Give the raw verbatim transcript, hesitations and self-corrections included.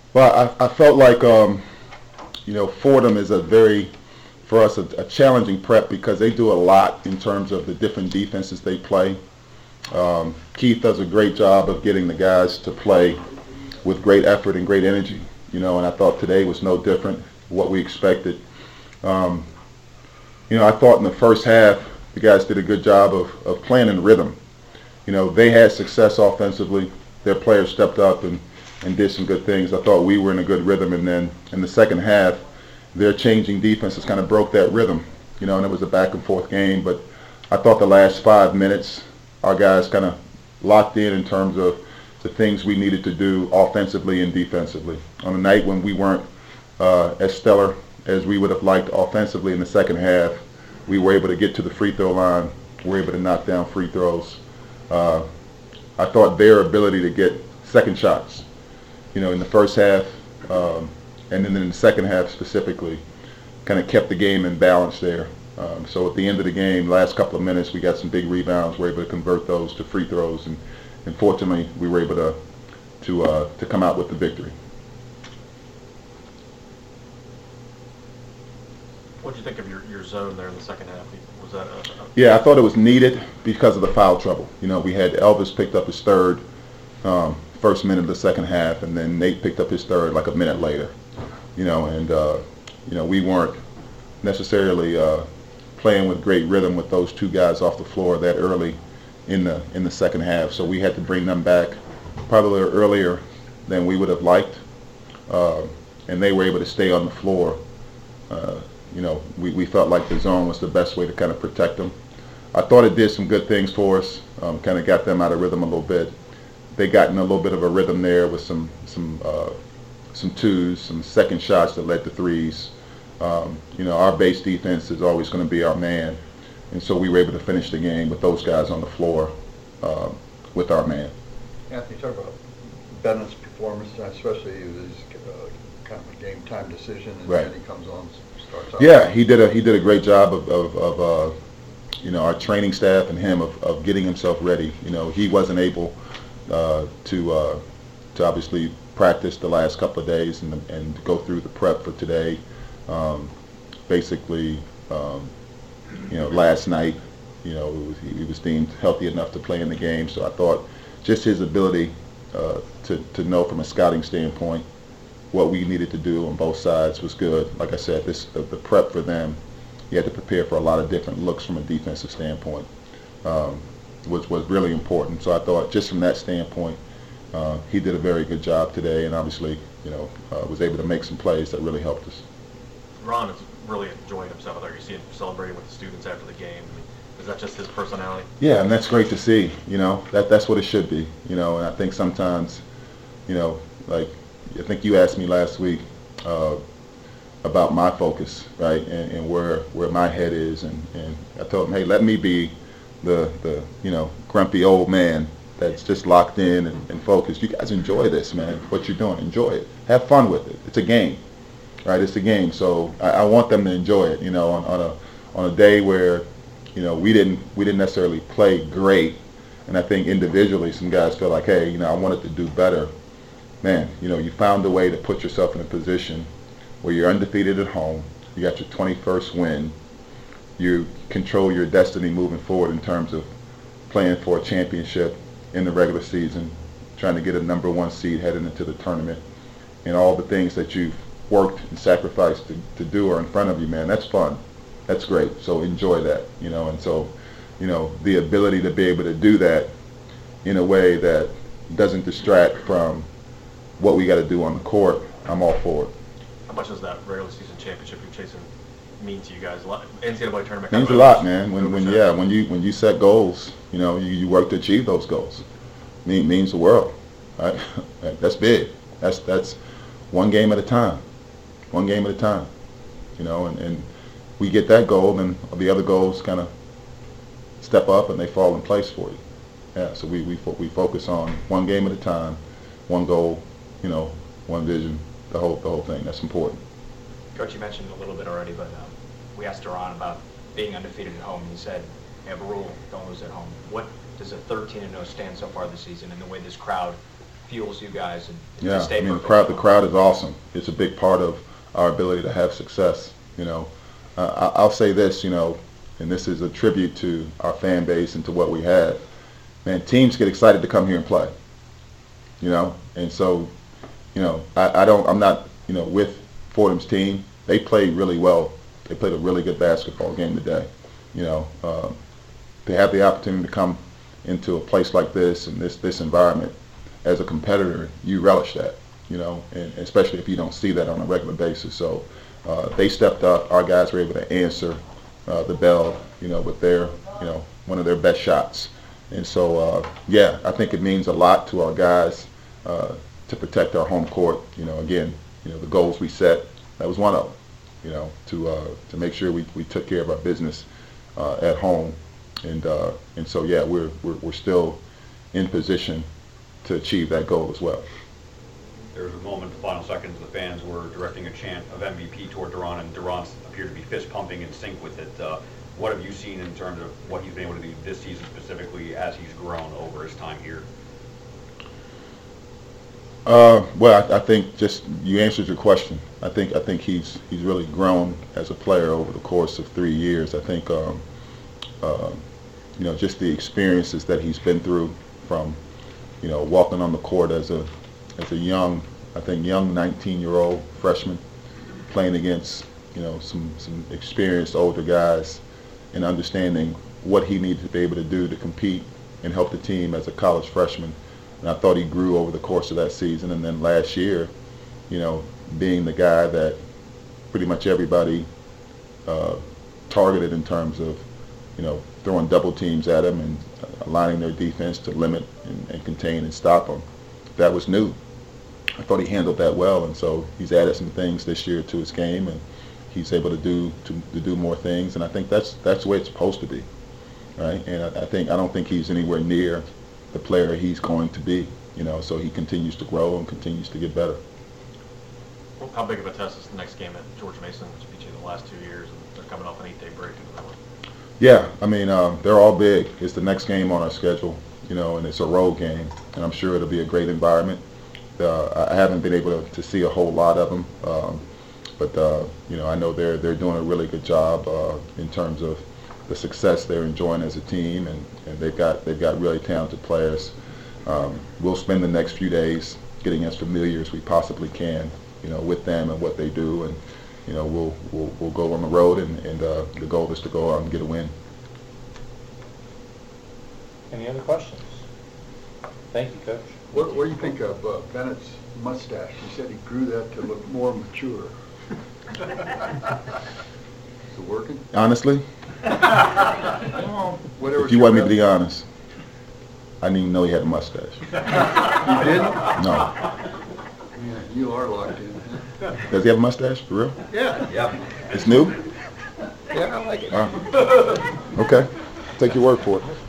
Well, I, I felt like um, you know Fordham is a very for us a, a challenging prep because they do a lot in terms of the different defenses they play. Um, Keith does a great job of getting the guys to play with great effort and great energy. You know, and I thought today was no different. What we expected. Um, you know, I thought in the first half the guys did a good job of, of playing in rhythm. You know, they had success offensively. Their players stepped up and, and did some good things. I thought we were in a good rhythm, and then in the second half, their changing defenses kind of broke that rhythm. You know, and it was a back and forth game. But I thought the last five minutes, our guys kind of locked in in terms of the things we needed to do offensively and defensively. On a night when we weren't uh, as stellar as we would have liked offensively in the second half, we were able to get to the free throw line. We were able to knock down free throws. Uh, I thought their ability to get second shots, you know, in the first half, um, and then in the second half specifically, kind of kept the game in balance there. Um, so at the end of the game, last couple of minutes, we got some big rebounds. We were able to convert those to free throws, and, and fortunately, we were able to to uh, to come out with the victory. What did you think of your, your zone there in the second half? Was that a, a Yeah, I thought it was needed because of the foul trouble. You know, we had Elvis picked up his third um, first minute of the second half, and then Nate picked up his third like a minute later. You know, and uh, you know we weren't necessarily uh, playing with great rhythm with those two guys off the floor that early in the in the second half. So we had to bring them back probably earlier than we would have liked, uh, and they were able to stay on the floor. Uh, you know, we, we felt like the zone was the best way to kind of protect them. I thought it did some good things for us, um, kind of got them out of rhythm a little bit. They got in a little bit of a rhythm there with some some uh, some twos, some second shots that led to threes. Um, you know, our base defense is always going to be our man, and so we were able to finish the game with those guys on the floor uh, with our man. Anthony, talk about Bennett's performance, especially his uh, kind of a game time decision, and Right. then he comes on, starts out. Yeah, he did a he did a great job of of, of uh, you know, our training staff and him of, of getting himself ready. You know, he wasn't able uh, to uh, to obviously practice the last couple of days and and go through the prep for today. Um, basically, um, you know, last night, you know, it was, he was deemed healthy enough to play in the game. So I thought just his ability uh, to to know from a scouting standpoint what we needed to do on both sides was good. Like I said, this the, the prep for them, you had to prepare for a lot of different looks from a defensive standpoint, um, was was really important. So I thought just from that standpoint, uh, he did a very good job today, and obviously, you know, uh, was able to make some plays that really helped us. Ron is really enjoying himself. I thought you see him celebrating with the students after the game. I mean, is that just his personality? Yeah, and that's great to see. You know, that that's what it should be. You know, and I think sometimes, you know, like I think you asked me last week uh, about my focus, right, and, and where where my head is, and, and I told him, hey, let me be the the you know grumpy old man that's just locked in and, and focused. You guys enjoy this, man. What you're doing, enjoy it. Have fun with it. It's a game, right? It's a game. So I, I want them to enjoy it. You know, on, on a on a day where you know we didn't we didn't necessarily play great, and I think individually some guys feel like, hey, you know, I wanted to do better. Man, you know, you found a way to put yourself in a position where you're undefeated at home. You got your twenty-first win. You control your destiny moving forward in terms of playing for a championship in the regular season, trying to get a number one seed heading into the tournament, and all the things that you've worked and sacrificed to, to do are in front of you, man. That's fun. That's great. So enjoy that, you know. And so, you know, the ability to be able to do that in a way that doesn't distract from what we got to do on the court, I'm all for it. How much does that regular season championship you're chasing mean to you guys? A lot. N C double A tournament. Means a lot, man. When when yeah, when you when you set goals, you know, you, you work to achieve those goals. Mean means the world, right? That's big. That's that's one game at a time, one game at a time, you know. And, and we get that goal, then the other goals kind of step up and they fall in place for you. Yeah. So we we fo- we focus on one game at a time, one goal, you know, one vision, the whole the whole thing. That's important. Coach, you mentioned a little bit already, but um, we asked Duran about being undefeated at home, and he said, you have a rule, don't lose at home. What does a thirteen and oh stand so far this season, and the way this crowd fuels you guys and Yeah, to stay I mean, the focused. crowd, the crowd is awesome. It's a big part of our ability to have success, you know. Uh, I- I'll say this, you know, and this is a tribute to our fan base and to what we have. Man, teams get excited to come here and play, you know, and so, you know, I, I don't, I'm not, you know, with Fordham's team. They played really well. They played a really good basketball game today, you know. Um, to have the opportunity to come into a place like this and this this environment as a competitor, you relish that, you know, and especially if you don't see that on a regular basis. So uh, they stepped up. Our guys were able to answer uh, the bell, you know, with their, you know, one of their best shots. And so, uh, yeah, I think it means a lot to our guys uh, to protect our home court. You know, again, you know, the goals we set, that was one of them, you know, to uh, to make sure we, we took care of our business uh, at home. And uh, and so yeah, we're, we're we're still in position to achieve that goal as well. There was a moment, the final seconds, the fans were directing a chant of M V P toward Duran, and Duran appeared to be fist pumping in sync with it. Uh, what have you seen in terms of what he's been able to do this season specifically as he's grown over his time here? Uh, well, I, I think just you answered your question. I think I think he's he's really grown as a player over the course of three years. I think. Um, uh, you know, just the experiences that he's been through from, you know, walking on the court as a as a young, I think young nineteen-year-old freshman, playing against, you know, some, some experienced older guys and understanding what he needed to be able to do to compete and help the team as a college freshman. And I thought he grew over the course of that season. And then last year, you know, being the guy that pretty much everybody uh, targeted in terms of, you know, throwing double teams at him and aligning their defense to limit and, and contain and stop him. That was new. I thought he handled that well, and so he's added some things this year to his game, and he's able to do to, to do more things. And I think that's that's the way it's supposed to be, right? And I, I think I don't think he's anywhere near the player he's going to be, you know. So he continues to grow and continues to get better. Well, how big of a test is the next game at George Mason, which beat you the last two years, and they're coming off an eight-day break into that one? Yeah, I mean, um, they're all big. It's the next game on our schedule, you know, and it's a road game, and I'm sure it'll be a great environment. Uh, I haven't been able to, to see a whole lot of them, um, but uh, you know, I know they're they're doing a really good job uh, in terms of the success they're enjoying as a team, and, and they've got they've got really talented players. Um, we'll spend the next few days getting as familiar as we possibly can, you know, with them and what they do, and you know, we'll we'll we'll go on the road, and, and uh, the goal is to go out and get a win. Any other questions? Thank you, Coach. What, what do you think of uh, Bennett's mustache? He said he grew that to look more mature. Is it working? Honestly, Whatever. if you want me to be honest, I didn't even know he had a mustache. You didn't? No. Yeah, you are locked in. Huh? Does he have a mustache, for real? Yeah. Yep. It's new? Yeah, I like it. Uh, okay. Take your word for it.